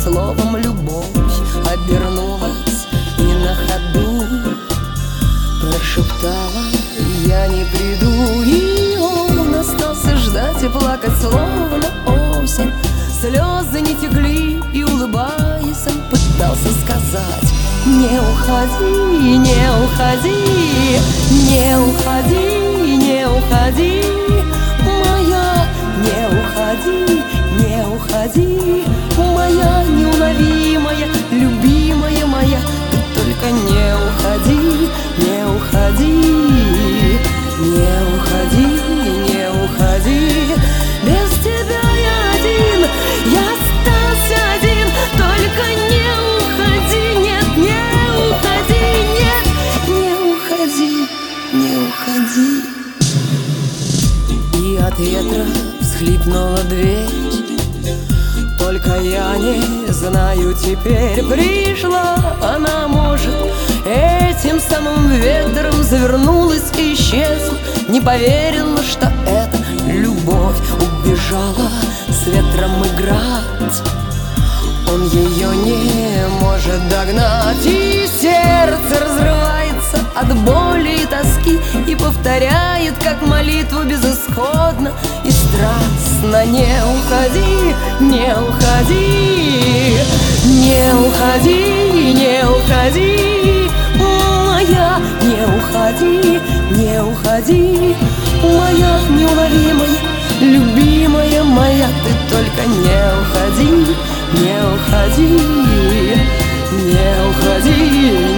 словом любовь обернулась и на ходу прошептала: я не приду. И он остался ждать и плакать, словно осень. Слезы не текли, и, улыбаясь, он пытался сказать: не уходи, не уходи, не уходи, не уходи, моя, не уходи, не уходи, моя неуловимая, любимая моя, ты только не уходи, не уходи, не уходи, не уходи. Без тебя я один, я остался один, только не уходи, нет, не уходи, нет, не уходи, не уходи. И от ветра всхлипнула дверь. Только я не знаю теперь, пришла она, может, этим самым ветром завернулась и исчезла. Не поверила, что это любовь, убежала с ветром играть. Он ее не может догнать, и сердце разрывается от боли и тоски, и повторяет, как молитву, безысходно и страстно: не уходи, не уходи, не уходи, не уходи, моя, не уходи, не уходи, моя неуловимая, любимая моя, ты только не уходи, не уходи, не уходи.